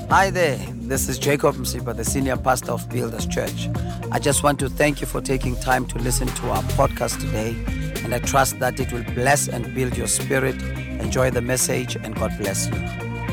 Hi there, this is Jacob Msipa, the senior pastor of Builders Church. I just want to thank you for taking time to listen to our podcast today, and I trust that it will bless and build your spirit. Enjoy the message, and God bless you.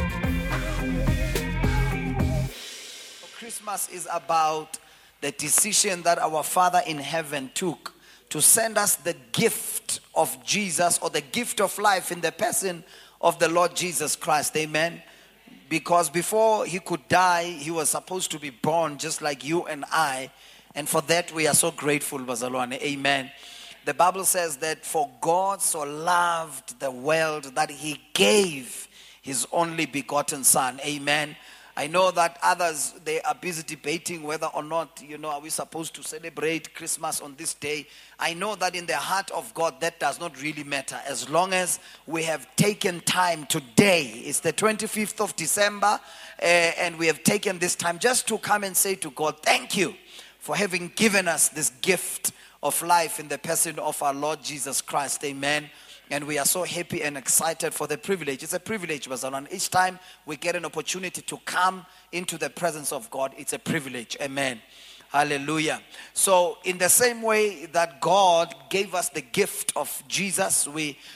Christmas is about the decision that our Father in heaven took to send us the gift of Jesus, or the gift of life in the person of the Lord Jesus Christ. Amen. Because before he could die, he was supposed to be born just like you and I. And for that, we are so grateful, Bazalwane. Amen. The Bible says that for God so loved the world that he gave his only begotten Son. Amen. I know that others, they are busy debating whether or not, are we supposed to celebrate Christmas on this day? I know that in the heart of God, that does not really matter. As long as we have taken time today, it's the 25th of December, and we have taken this time just to come and say to God, thank you for having given us this gift of life in the person of our Lord Jesus Christ. Amen. And we are so happy and excited for the privilege. It's a privilege, Bazalan. Each time we get an opportunity to come into the presence of God, it's a privilege. Amen. Hallelujah. So in the same way that God gave us the gift of Jesus,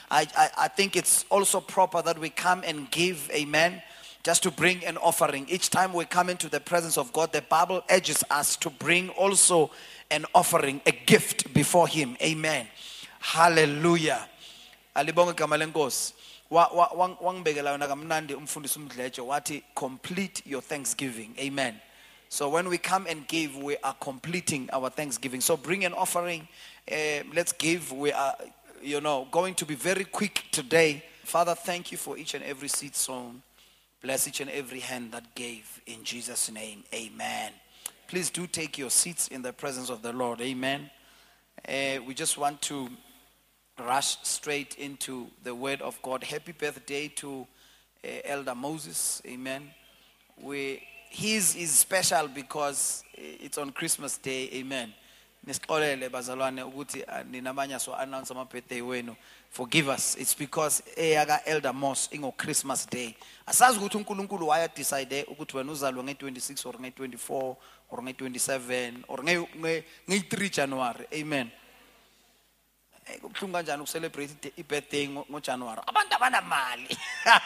I think it's also proper that we come and give, amen, just to bring an offering. Each time we come into the presence of God, the Bible urges us to bring also an offering, a gift before him. Amen. Hallelujah. Alibonge igama lenkosi wangibekela yona kamnandi umfundisi uMdletshe wathi complete your thanksgiving. Amen. So when we come and give, we are completing our thanksgiving. So bring an offering. Let's give. We are going to be very quick today. Father, thank you for each and every seed sown. Bless each and every hand that gave, in Jesus' name. Amen. Please do take your seats in the presence of the Lord. Amen. We just want to rush straight into the word of God. Happy birthday to Elder Moses. Amen. His is special because it's on Christmas Day. Amen. Nisixolele bazalwane ukuthi ninamanya so announce ama birthday wenu. Forgive us. It's because eyaka Elder Mos ingo Christmas Day. Asazi ukuthi uNkulunkulu waya decide ukuthi wena uzalwa nge26 or nge24 or nge27 or nge3 January. Amen. Kubuhlungu kanjani ukucelebrate ibirthday ngoJanuary. Abantu abanamali.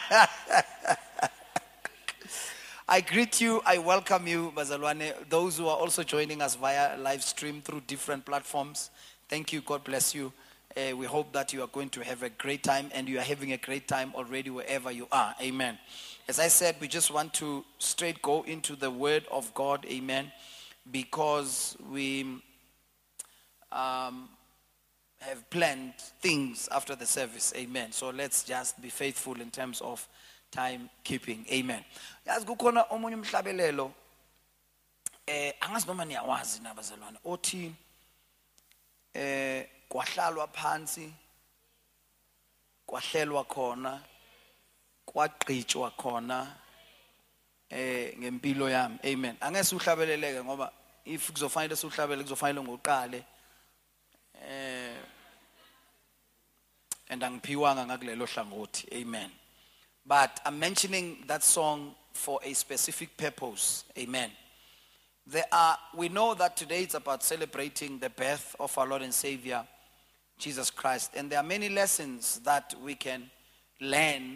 I greet you, I welcome you, Bazalwane. Those who are also joining us via live stream through different platforms, thank you, God bless you. We hope that you are going to have a great time, and you are having a great time already wherever you are. Amen. As I said, we just want to straight go into the word of God. Amen. Because we have planned things after the service. Amen. So let's just be faithful in terms of time keeping. Amen. Yazi kukhona omunye umhlabelelo angazi noma niyawazi nabazalwane othi kwahlalwa phansi kwahlelwa khona kwagqitshwa khona ngempilo yami. Amen. Angeke uhlabeleleke ngoba if kuzofanele uhlabele kuzofanele ngoqale and angiphiwanga ngakulelo hlangothi. Amen. But I'm mentioning that song for a specific purpose. Amen. We know that today it's about celebrating the birth of our Lord and Savior, Jesus Christ. And there are many lessons that we can learn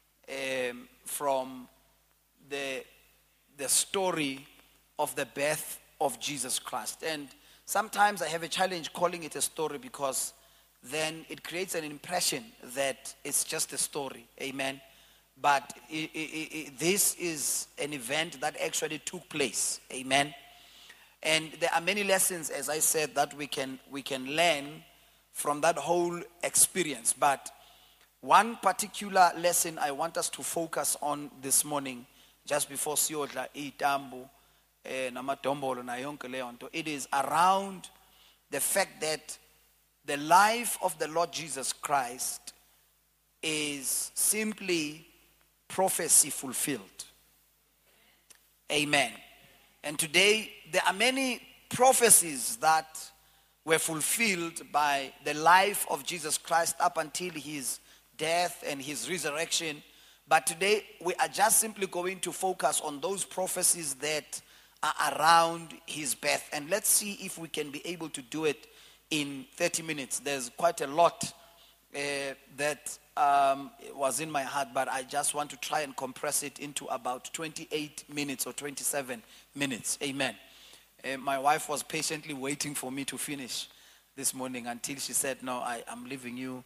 from the story of the birth of Jesus Christ. And sometimes I have a challenge calling it a story because then it creates an impression that it's just a story. Amen. But this is an event that actually took place. Amen. And there are many lessons, as I said, that we can learn from that whole experience. But one particular lesson I want us to focus on this morning, just before siyodla itambu namadombolo na yonke leyo nto, it is around the fact that the life of the Lord Jesus Christ is simply prophecy fulfilled. Amen. And today there are many prophecies that were fulfilled by the life of Jesus Christ up until his death and his resurrection. But today we are just simply going to focus on those prophecies that are around his birth. And let's see if we can be able to do it in 30 minutes. There's quite a lot that was in my heart, but I just want to try and compress it into about 28 minutes or 27 minutes. Amen. My wife was patiently waiting for me to finish this morning until she said, no, I'm leaving you.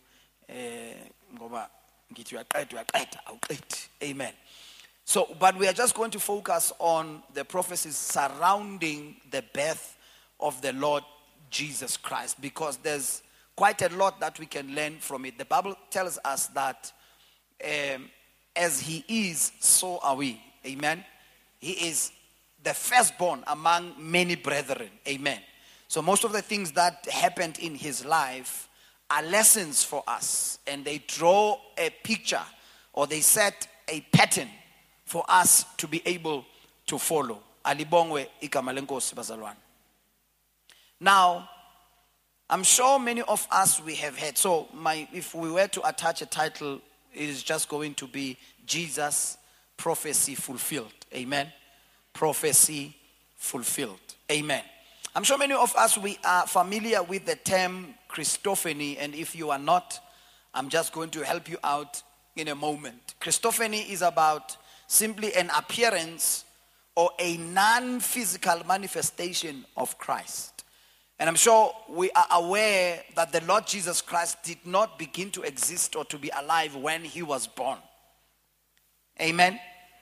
Amen. So, but we are just going to focus on the prophecies surrounding the birth of the Lord Jesus Christ, because there's quite a lot that we can learn from it. The Bible tells us that as he is, so are we. Amen. He is the firstborn among many brethren. Amen. So most of the things that happened in his life are lessons for us, and they draw a picture, or they set a pattern for us to be able to follow. Alibongwe igama lenkosi bazalwane. Now, I'm sure many of us we have heard. So if we were to attach a title, it is just going to be Jesus Prophecy Fulfilled. Amen. Prophecy Fulfilled. Amen. I'm sure many of us, we are familiar with the term Christophany, and if you are not, I'm just going to help you out in a moment. Christophany is about simply an appearance or a non-physical manifestation of Christ. And I'm sure we are aware that the Lord Jesus Christ did not begin to exist or to be alive when he was born. Amen.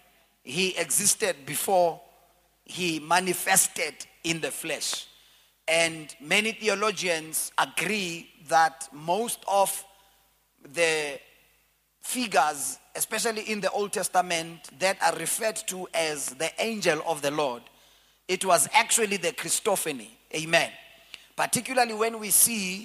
He existed before he manifested in the flesh. And many theologians agree that most of the figures, especially in the Old Testament, that are referred to as the angel of the Lord, it was actually the Christophany. Amen. Particularly when we see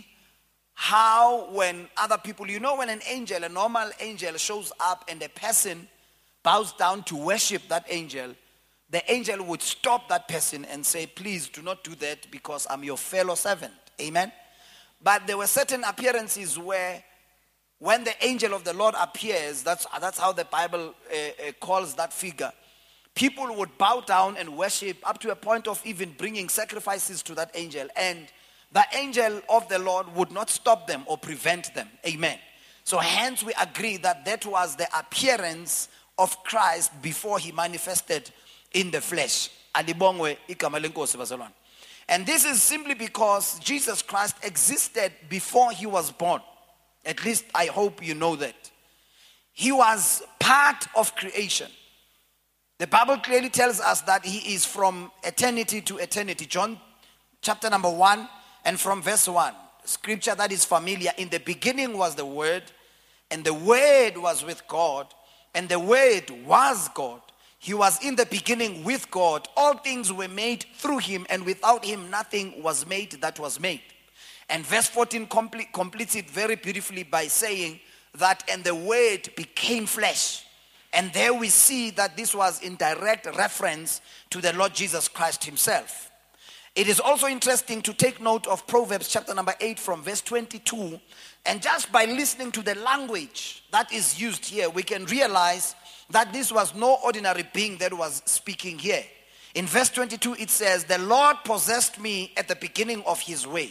how when other people, when an angel, a normal angel shows up and a person bows down to worship that angel, the angel would stop that person and say, please do not do that because I'm your fellow servant. Amen. But there were certain appearances where when the angel of the Lord appears, that's how the Bible calls that figure, people would bow down and worship up to a point of even bringing sacrifices to that angel. And the angel of the Lord would not stop them or prevent them. Amen. So hence we agree that was the appearance of Christ before he manifested in the flesh. Alibongwe igama lenkosi bazalwane. And this is simply because Jesus Christ existed before he was born. At least I hope you know that. He was part of creation. The Bible clearly tells us that he is from eternity to eternity. John chapter number 1 and from verse 1. Scripture that is familiar. In the beginning was the Word, and the Word was with God, and the Word was God. He was in the beginning with God. All things were made through him, and without him nothing was made that was made. And verse 14 completes it very beautifully by saying that, and the Word became flesh. And there we see that this was in direct reference to the Lord Jesus Christ himself. It is also interesting to take note of Proverbs chapter number 8 from verse 22. And just by listening to the language that is used here, we can realize that this was no ordinary being that was speaking here. In verse 22 it says, the Lord possessed me at the beginning of his way,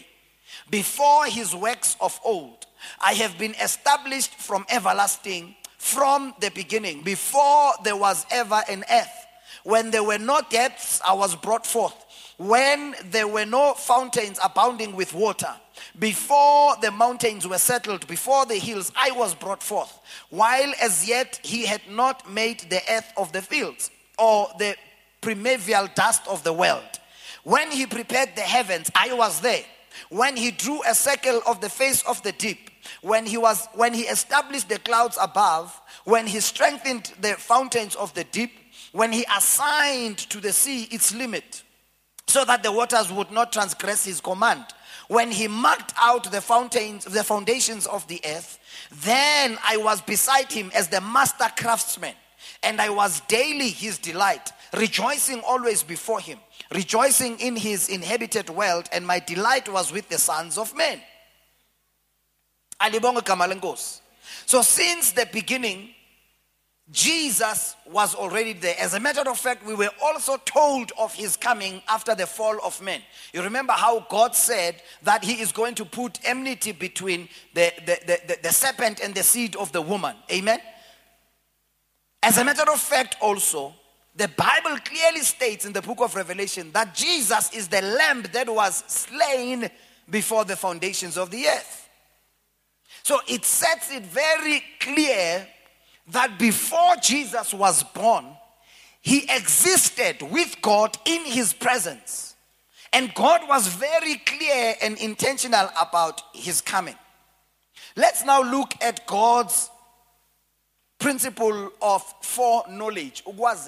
before his works of old. I have been established from everlasting, from the beginning, before there was ever an earth. When there were no depths, I was brought forth. When there were no fountains abounding with water, before the mountains were settled, before the hills, I was brought forth. While as yet he had not made the earth of the fields, or the primeval dust of the world. When he prepared the heavens, I was there. When he drew a circle of the face of the deep, when he established the clouds above, when he strengthened the fountains of the deep, when he assigned to the sea its limit, so that the waters would not transgress his command, when he marked out the foundations of the earth, then I was beside him as the master craftsman, and I was daily his delight, rejoicing always before him, rejoicing in his inhabited world, and my delight was with the sons of men. So since the beginning, Jesus was already there. As a matter of fact, we were also told of his coming after the fall of man. You remember how God said that he is going to put enmity between the serpent and the seed of the woman. Amen? As a matter of fact also, the Bible clearly states in the book of Revelation that Jesus is the lamb that was slain before the foundations of the earth. So it sets it very clear that before Jesus was born, he existed with God in his presence. And God was very clear and intentional about his coming. Let's now look at God's principle of foreknowledge.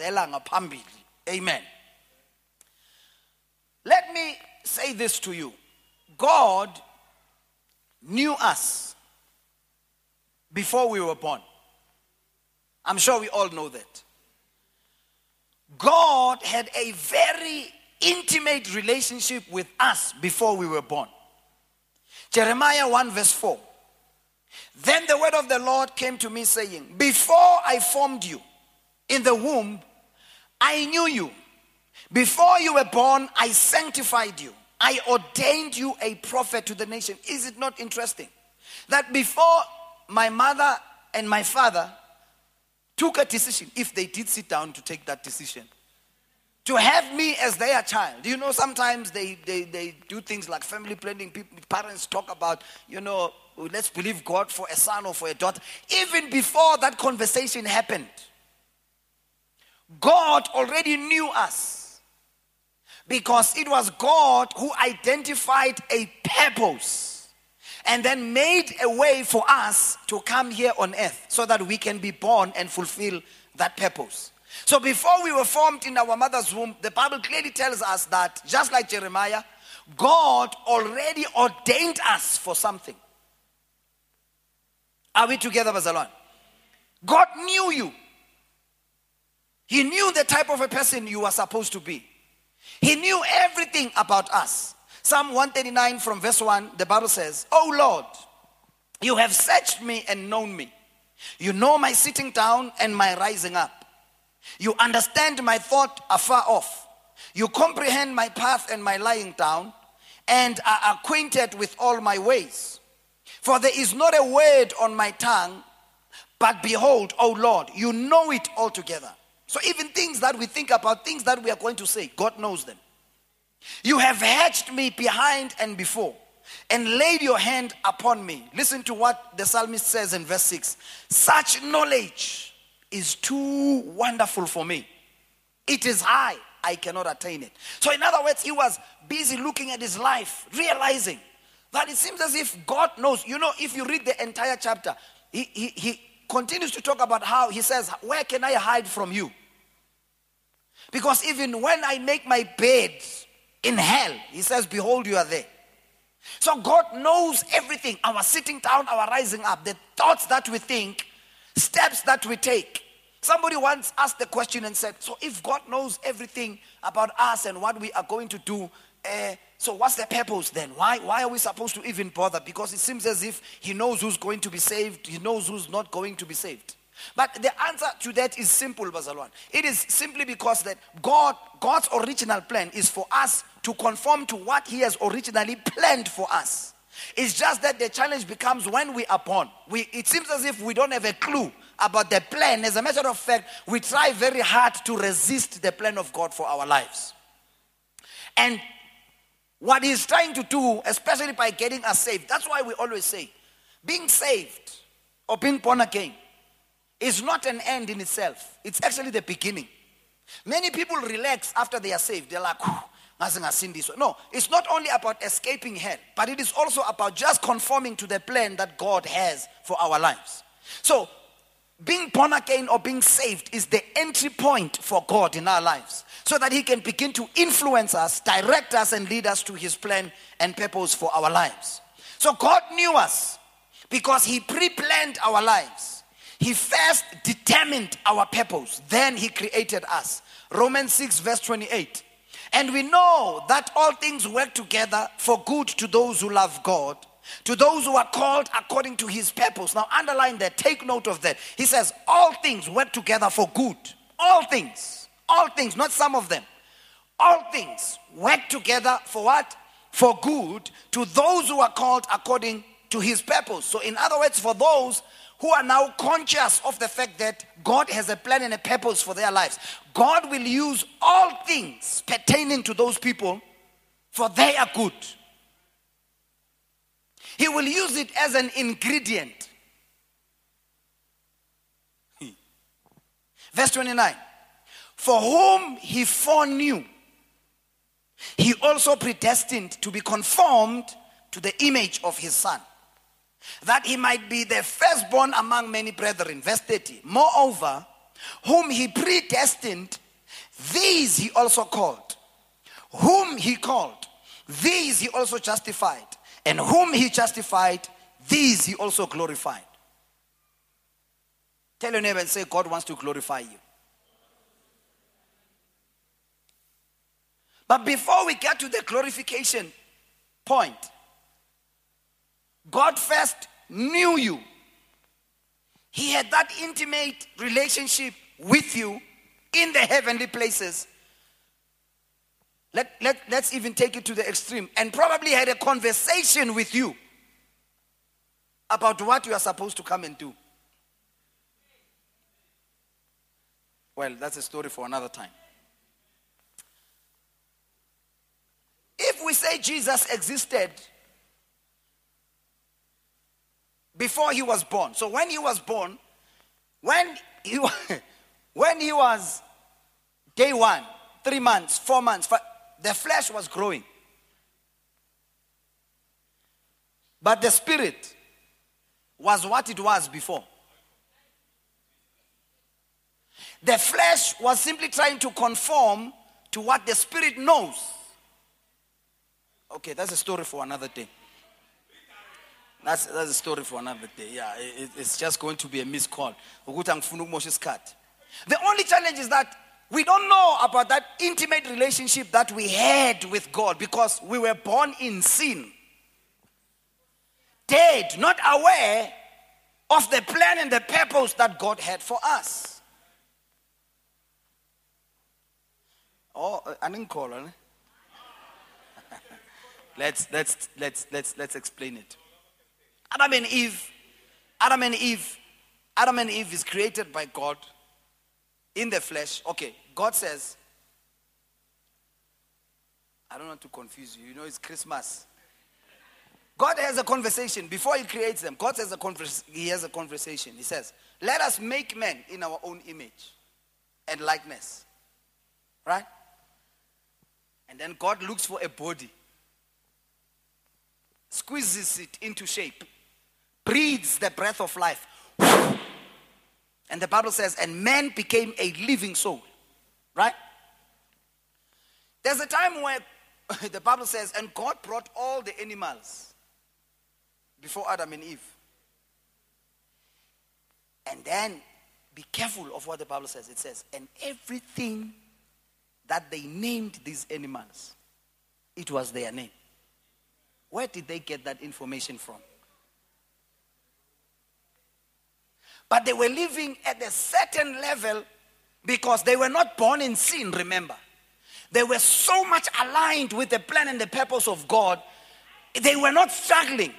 Amen. Let me say this to you. God knew us before we were born. I'm sure we all know that. God had a very intimate relationship with us before we were born. Jeremiah 1 verse 4. Then the word of the Lord came to me saying, before I formed you in the womb, I knew you. Before you were born, I sanctified you. I ordained you a prophet to the nation. Is it not interesting that before my mother and my father took a decision, if they did sit down to take that decision, to have me as their child? You know, sometimes they do things like family planning. Parents talk about, let's believe God for a son or for a daughter. Even before that conversation happened, God already knew us, because it was God who identified a purpose and then made a way for us to come here on earth so that we can be born and fulfill that purpose. So before we were formed in our mother's womb, the Bible clearly tells us that, just like Jeremiah, God already ordained us for something. Are we together, Bazalwan? God knew you. He knew the type of a person you were supposed to be. He knew everything about us. Psalm 139 from verse 1, the Bible says, "O Lord, you have searched me and known me. You know my sitting down and my rising up. You understand my thought afar off. You comprehend my path and my lying down, and are acquainted with all my ways. For there is not a word on my tongue, but behold, O Lord, you know it altogether." So even things that we think about, things that we are going to say, God knows them. "You have hedged me behind and before, and laid your hand upon me." Listen to what the psalmist says in verse 6. "Such knowledge is too wonderful for me. It is high, I cannot attain it." So in other words, he was busy looking at his life, realizing that it seems as if God knows. You know, if you read the entire chapter, he continues to talk about how he says, "Where can I hide from you? Because even when I make my bed in hell," he says, "behold, you are there." So God knows everything. Our sitting down, our rising up, the thoughts that we think, steps that we take. Somebody once asked the question and said, so if God knows everything about us and what we are going to do, so what's the purpose then? Why are we supposed to even bother? Because it seems as if he knows who's going to be saved. He knows who's not going to be saved. But the answer to that is simple, Bazalwan. It is simply because that God's original plan is for us to conform to what he has originally planned for us. It's just that the challenge becomes when we are born. It seems as if we don't have a clue about the plan. As a matter of fact, we try very hard to resist the plan of God for our lives. And what he's trying to do, especially by getting us saved, that's why we always say, being saved or being born again is not an end in itself. It's actually the beginning. Many people relax after they are saved. They're like, nothing has seen this. No, it's not only about escaping hell, but it is also about just conforming to the plan that God has for our lives. So, being born again or being saved is the entry point for God in our lives, so that he can begin to influence us, direct us, and lead us to his plan and purpose for our lives. So God knew us because he pre-planned our lives. He first determined our purpose, then he created us. Romans 6 verse 28. "And we know that all things work together for good to those who love God, To those who are called according to his purpose. Now underline that, take note of that. He says, all things work together for good. All things, not some of them. All things work together for what? For good to those who are called according to his purpose. So in other words, for those who are now conscious of the fact that God has a plan and a purpose for their lives, God will use all things pertaining to those people for their good. He will use it as an ingredient. Verse 29. For whom he foreknew, he also predestined to be conformed to the image of his Son, that he might be the firstborn among many brethren. Verse 30. Moreover, whom he predestined, these he also called. Whom he called, these he also justified. And whom he justified, these he also glorified. Tell your neighbor and say, God wants to glorify you. But before we get to the glorification point, God first knew you. He had that intimate relationship with you in the heavenly places. Let's even take it to the extreme. And probably had a conversation with you about what you are supposed to come and do. Well, that's a story for another time. If we say Jesus existed before he was born. So when he was born, when he was day 1, 3 months, 4 months, the flesh was growing. But the spirit was what it was before. The flesh was simply trying to conform to what the spirit knows. Okay, that's a story for another day. That's a story for another day. Yeah, it's just going to be a missed call. The only challenge is that we don't know about that intimate relationship that we had with God because we were born in sin. Dead, not aware of the plan and the purpose that God had for us. Oh, I didn't call her. Let's explain it. Adam and Eve is created by God in the flesh. Okay, God says, I don't want to confuse you. You know, it's Christmas. God has a conversation before he creates them. God has he has a conversation. He says, let us make men in our own image and likeness. Right? And then God looks for a body, squeezes it into shape, breathes the breath of life. And the Bible says, and man became a living soul. Right? There's a time where the Bible says, and God brought all the animals before Adam and Eve. And then, be careful of what the Bible says. It says, and everything that they named these animals, it was their name. Where did they get that information from? But they were living at a certain level because they were not born in sin, remember. They were so much aligned with the plan and the purpose of God, they were not struggling.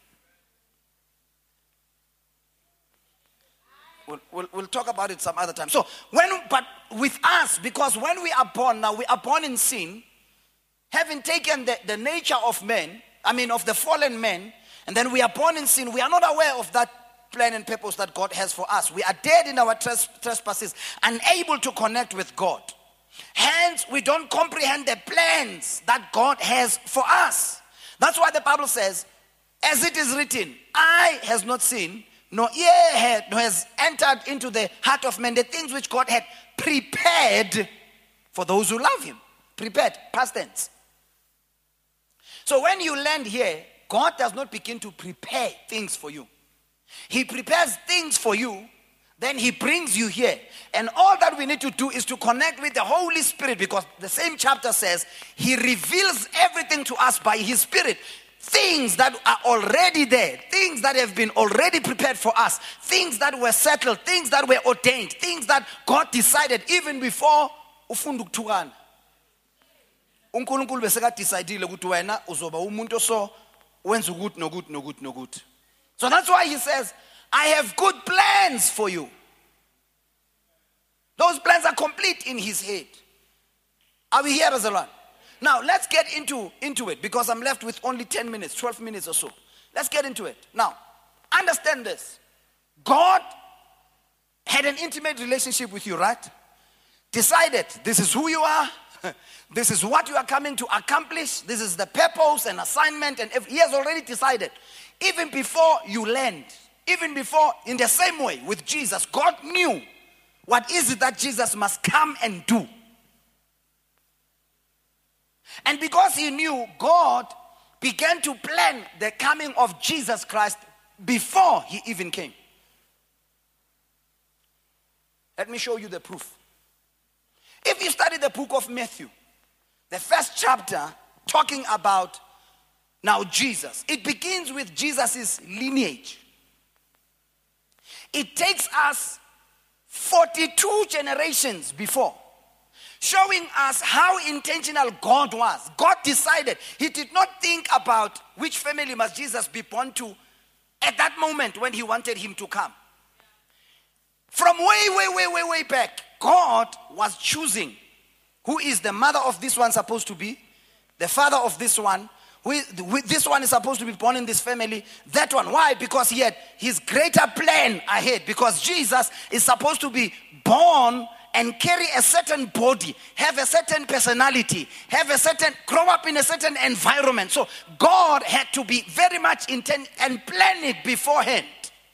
We'll talk about it some other time. So, but with us, because when we are born now, we are born in sin, having taken the nature of men, of the fallen man, and then we are born in sin, we are not aware of that plan and purpose that God has for us. We are dead in our trespasses, unable to connect with God. Hence, we don't comprehend the plans that God has for us. That's why the Bible says, as it is written, eye has not seen, nor ear has entered into the heart of man the things which God had prepared for those who love him. Prepared, past tense. So when you land here, God does not begin to prepare things for you. He prepares things for you, then he brings you here. And all that we need to do is to connect with the Holy Spirit, because the same chapter says he reveals everything to us by his Spirit. things that are already there, things that have been already prepared for us, things that were settled, things that were ordained, things that God decided even before ufunda ukuthukana. uNkulunkulu beseka decidile ukuthi wena uzoba umuntu so wenza ukuthi nokuthi. So that's why he says, I have good plans for you. Those plans are complete in his head. Are we here, Azalwan? Now, let's get into it, because I'm left with only 10 minutes, 12 minutes or so. Let's get into it. Now, understand this. God had an intimate relationship with you, right? Decided, this is who you are. This is what you are coming to accomplish. This is the purpose and assignment. And he has already decided. Even before you land, even before, in the same way with Jesus, God knew what is it that Jesus must come and do. And because he knew, God began to plan the coming of Jesus Christ before he even came. Let me show you the proof. If you study the book of Matthew, the first chapter talking about now Jesus, it begins with Jesus' lineage. It takes us 42 generations before, showing us how intentional God was. God decided. He did not think about which family must Jesus be born to at that moment when he wanted him to come. From way back, God was choosing who is the mother of this one supposed to be, the father of this one, this one is supposed to be born in this family, that one. Why? Because he had his greater plan ahead. Because Jesus is supposed to be born and carry a certain body, have a certain personality, grow up in a certain environment. So God had to be very much intent and plan it beforehand.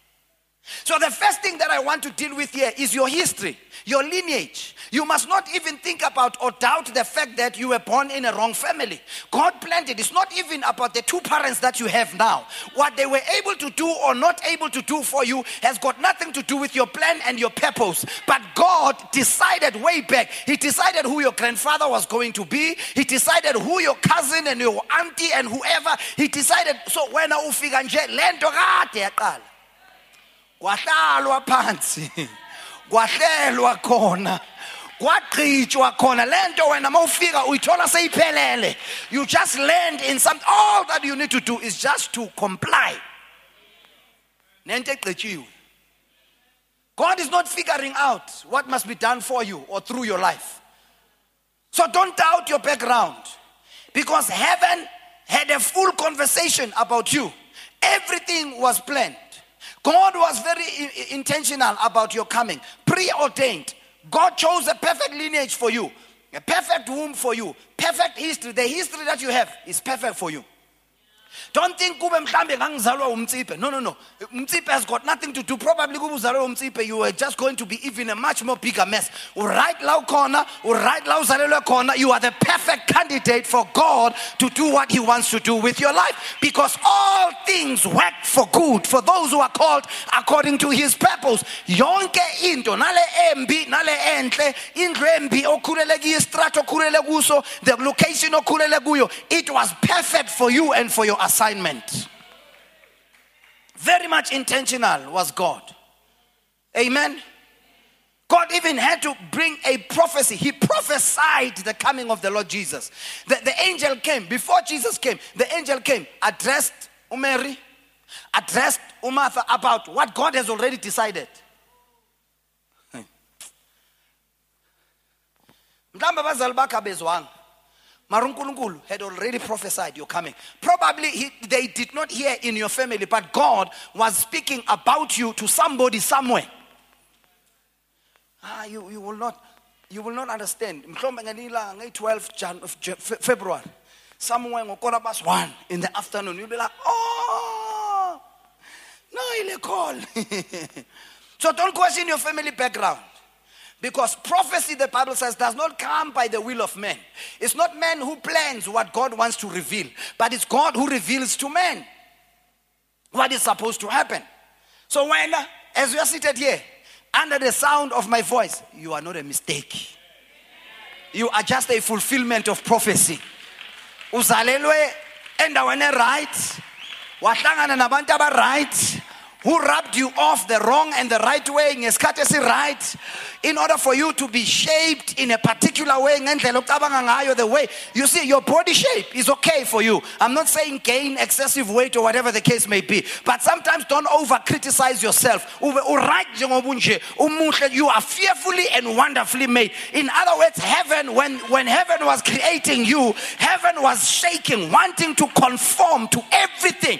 So the first thing that I want to deal with here is your history, your lineage. You must not even think about or doubt the fact that you were born in a wrong family. God planned it. It's not even about the two parents that you have now. What they were able to do or not able to do for you has got nothing to do with your plan and your purpose. But God decided way back. He decided who your grandfather was going to be. He decided who your cousin and your auntie and whoever. He decided. So when I ufika nje lento kade yaqala. Kwahlalwa phansi, kwahlelwa khona, kwaqhitshwa khona lento wena mawufika uyithola seyiphelele. You just land in some. All that you need to do is just to comply. Nento eqhitshiwe. God is not figuring out what must be done for you or through your life. So don't doubt your background, because heaven had a full conversation about you. Everything was planned. God was very intentional about your coming, preordained. God chose a perfect lineage for you, a perfect womb for you, perfect history. The history that you have is perfect for you. Don't think kube mhlambe ngangizalwa umtsipe. No. Umtsipe has got nothing to do. Probably kube uzalwa umtsipe, you are just going to be even a much more bigger mess. Right now corner, right now uzalelwe corner, you are the perfect candidate for God to do what he wants to do with your life, because all things work for good for those who are called according to his purpose. Yonke into nale embi nale enhle, indlu embi okhulele kuyo, istrato okhulele kuso, the location okhulele kuyo, it was perfect for you and for your assignment. Very much intentional was God. Amen. God even had to bring a prophecy. He prophesied the coming of the Lord Jesus. The angel came. Before Jesus came, the angel came, addressed Mary, addressed Martha about what God has already decided. Mhlamba bazali bakhe bezwanga. Marunkulunkulu had already prophesied your coming. Probably they did not hear in your family, but God was speaking about you to somebody somewhere. You will not understand. 12th February, somewhere in 1:15 in the afternoon, you'll be like, oh, no, he'll call. So don't question your family background. Because prophecy, the Bible says, does not come by the will of man. It's not man who plans what God wants to reveal, but it's God who reveals to man what is supposed to happen. So when, as we are seated here, under the sound of my voice, you are not a mistake. You are just a fulfillment of prophecy. Uzalelwe endaweni right, wahlangana nabantu aba-right, who rubbed you off the wrong and the right way, ngesikhathi esi-right, in order for you to be shaped in a particular way, ngendlela ocabanga ngayo, the way, you see, your body shape is okay for you. I'm not saying gain excessive weight or whatever the case may be, but sometimes don't over-criticize yourself. You are fearfully and wonderfully made. In other words, heaven, when heaven was creating you, heaven was shaking, wanting to conform to everything.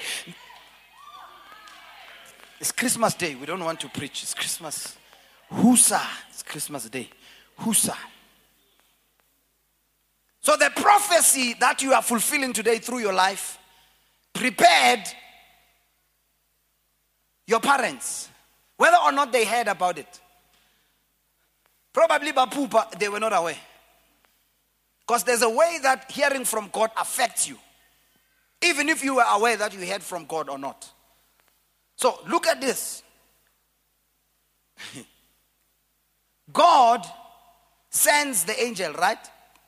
It's Christmas Day. We don't want to preach. It's Christmas. Husa. It's Christmas Day. Husa. So the prophecy that you are fulfilling today through your life prepared your parents, whether or not they heard about it. Probably Bapupa, they were not aware. Because there's a way that hearing from God affects you, even if you were aware that you heard from God or not. So look at this. God sends the angel, right?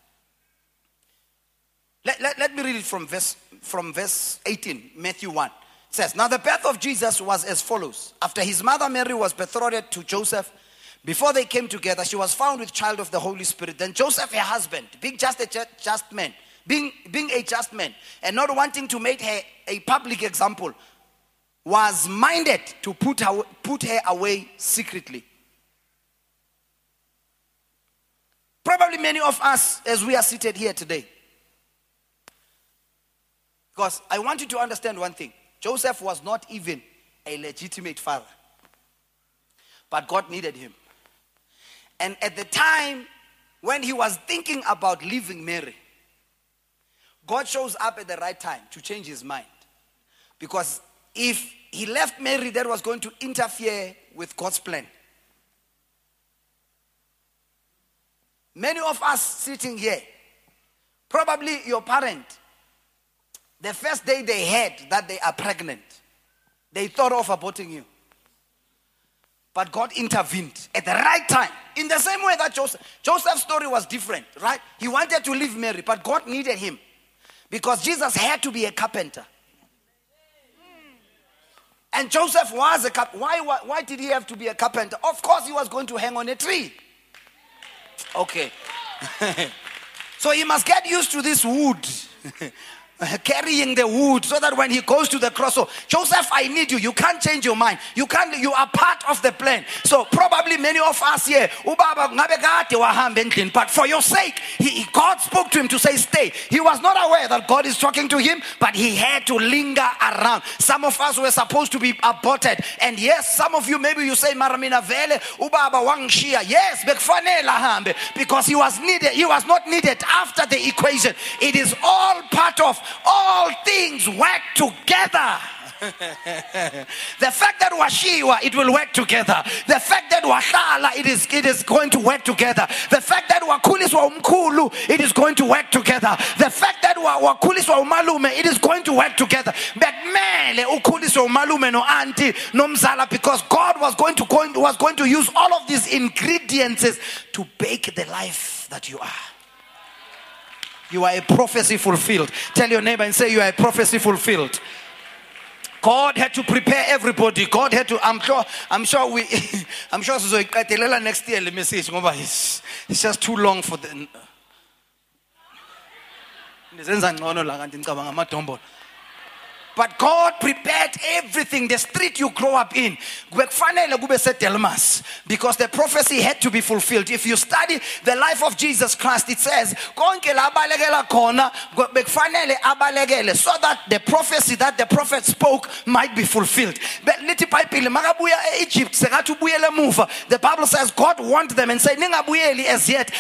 Let me read it from verse 18, Matthew 1. It says, now the birth of Jesus was as follows. After his mother Mary was betrothed to Joseph, before they came together, she was found with child of the Holy Spirit. Then Joseph, her husband, being a just man, and not wanting to make her a public example, was minded to put her away secretly. Probably many of us, as we are seated here today, because I want you to understand one thing. Joseph was not even a legitimate father, but God needed him. And at the time when he was thinking about leaving Mary, God shows up at the right time to change his mind. Because if he left Mary, that was going to interfere with God's plan. Many of us sitting here, probably your parent, the first day they heard that they are pregnant, they thought of aborting you. But God intervened at the right time. In the same way that Joseph's story was different, right? He wanted to leave Mary, but God needed him. Because Jesus had to be a carpenter. And Joseph was a carpenter. Why did he have to be a carpenter? Of course he was going to hang on a tree. Okay. So he must get used to this wood. Carrying the wood, so that when he goes to the cross, so Joseph, I need you. You can't change your mind. You are part of the plan. So probably many of us here, but for your sake, God spoke to him to say stay. He was not aware that God is talking to him, but he had to linger around. Some of us were supposed to be aborted, and yes, some of you, maybe you say maramina vele ubaba wangshia. Yes, because he was needed. He was not needed after the equation. It is all part of. All things work together. The fact that washiwa, it will work together. The fact that wahlala, it is going to work together. The fact that wakhuliswa umkhulu, it is going to work together. The fact that wakhuliswa umalume, it is going to work together. But mele ukhuliswa umalume no auntie no mzala, because God was going to use all of these ingredients to bake the life that you are. You are a prophecy fulfilled. Tell your neighbor and say you are a prophecy fulfilled. God had to prepare everybody. God had to. I'm sure next year the message. It's just too long for the. But God prepared everything. The street you grow up in, because the prophecy had to be fulfilled. If you study the life of Jesus Christ, it says, so that the prophecy that the prophet spoke might be fulfilled. The Bible says God warned them and said, as yet,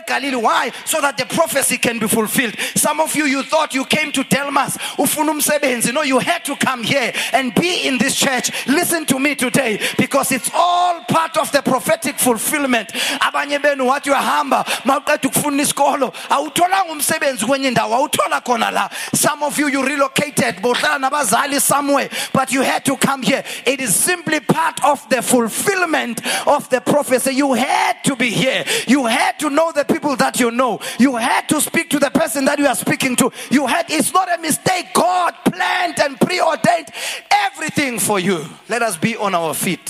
why? So that the prophecy can be fulfilled. Some of you thought you came to Delmas, You know, you had to come here and be in this church. Listen to me today, because it's all part of the prophetic fulfillment. Abanye benu what you hamba mawuqeda ukufuna isikolo awutholanga umsebenzi kwenye indawo awuthola khona la. Some of you relocated bohlala nabazali somewhere, but you had to come here. It is simply part of the fulfillment of the prophecy. You had to be here. You had to know the people that you know. You had to speak to the person that you are speaking to. It's not a mistake. God planned and preordained everything for you. Let us be on our feet.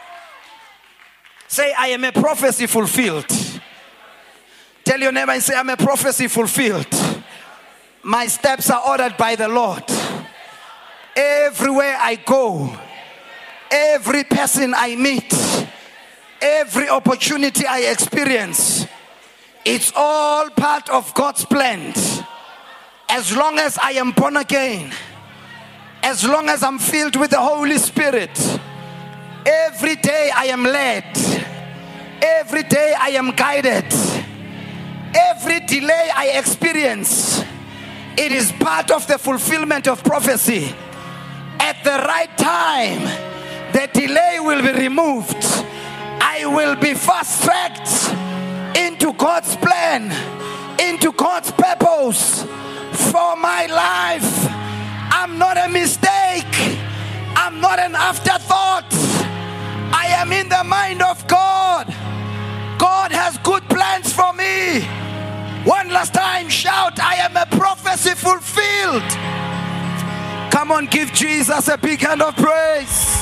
Say, I am a prophecy fulfilled. Tell your neighbor and say, I'm a prophecy fulfilled. My steps are ordered by the Lord. Everywhere I go, every person I meet, every opportunity I experience, it's all part of God's plan. As long as I am born again, as long as I'm filled with the Holy Spirit, every day I am led, every day I am guided, every delay I experience, it is part of the fulfillment of prophecy. At the right time, the delay will be removed. I will be fast-tracked into God's plan, into God's purpose for my life. I'm not a mistake. I'm not an afterthought. I am in the mind of God. God has good plans for me. One last time, shout, I am a prophecy fulfilled. Come on, give Jesus a big hand of praise.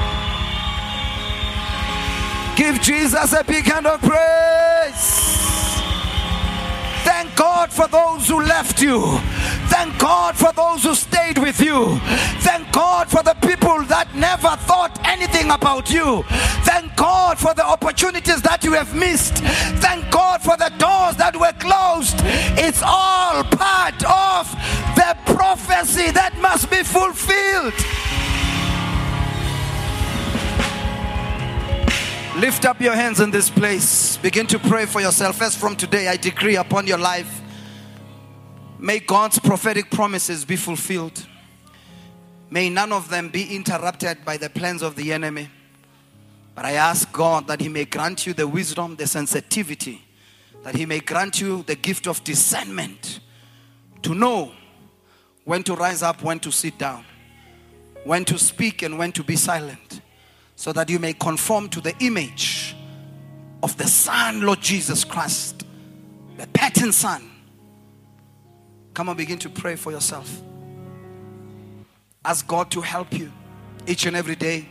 Give Jesus a big hand of praise. Thank God for those who left you. Thank God for those who stayed with you. Thank God for the people that never thought anything about you. Thank God for the opportunities that you have missed. Thank God for the doors that were closed. It's all part of the prophecy that must be fulfilled. Lift up your hands in this place. Begin to pray for yourself. As from today, I decree upon your life, may God's prophetic promises be fulfilled. May none of them be interrupted by the plans of the enemy. But I ask God that He may grant you the wisdom, the sensitivity, that He may grant you the gift of discernment to know when to rise up, when to sit down, when to speak and when to be silent, so that you may conform to the image of the Son, Lord Jesus Christ, the pattern Son. Come on, begin to pray for yourself. Ask God to help you each and every day.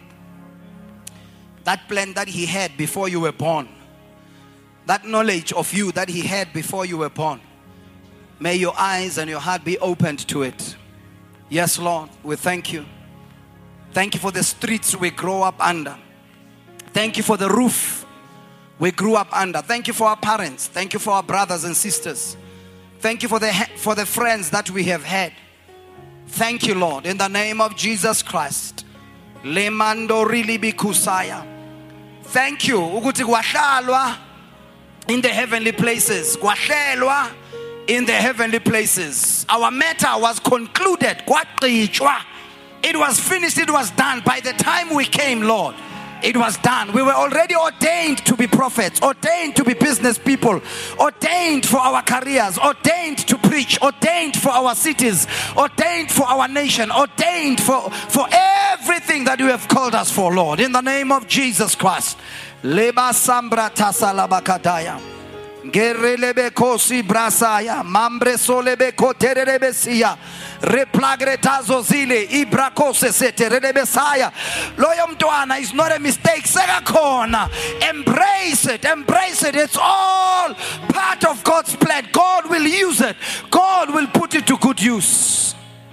That plan that He had before you were born, that knowledge of you that He had before you were born, may your eyes and your heart be opened to it. Yes, Lord, we thank you. Thank you for the streets we grow up under. Thank you for the roof we grew up under. Thank you for our parents. Thank you for our brothers and sisters. Thank you for the friends that we have had. Thank you, Lord, in the name of Jesus Christ. Lemando rilibi kusaya. Thank you. Ukuthi kwahlalwa in the heavenly places. Kwahlelwa in the heavenly places. Our matter was concluded. Kwaqijwa. It was finished. It was done. By the time we came, Lord, it was done. We were already ordained to be prophets, ordained to be business people, ordained for our careers, ordained to preach, ordained for our cities, ordained for our nation, ordained for everything that you have called us for, Lord. In the name of Jesus Christ. Leba sambra tasalabakadaya. Gerelebe kosi brasaya. Mambre solebe koterebe siya. Replagretazo zile ibrakose seterebe saya. Loyo mtwana is not a mistake. Segakona. Embrace it. Embrace it. It's all part of God's plan. God will use it. God will put it to good use.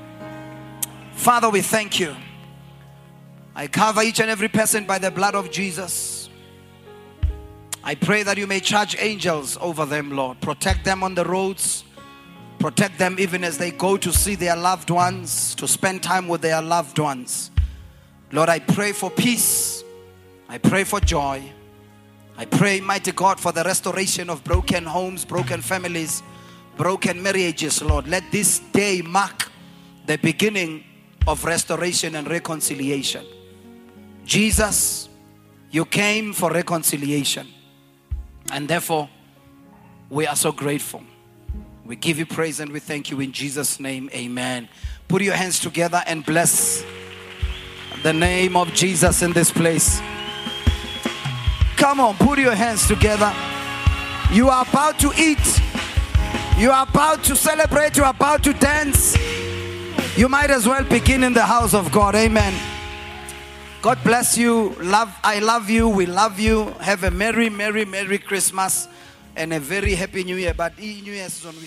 Father, we thank you. I cover each and every person by the blood of Jesus. I pray that you may charge angels over them, Lord. Protect them on the roads. Protect them even as they go to see their loved ones, to spend time with their loved ones. Lord, I pray for peace. I pray for joy. I pray, mighty God, for the restoration of broken homes, broken families, broken marriages, Lord. Let this day mark the beginning of restoration and reconciliation. Jesus, you came for reconciliation. And therefore, we are so grateful. We give you praise and we thank you in Jesus' name. Amen. Put your hands together and bless the name of Jesus in this place. Come on, put your hands together. You are about to eat. You are about to celebrate. You are about to dance. You might as well begin in the house of God. Amen. God bless you. I love you. We love you. Have a merry, merry, merry Christmas and a very happy New Year. But New Year is on.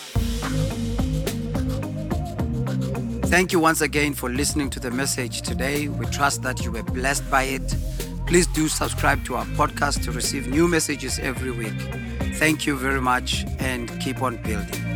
Thank you once again for listening to the message today. We trust that you were blessed by it. Please do subscribe to our podcast to receive new messages every week. Thank you very much and keep on building.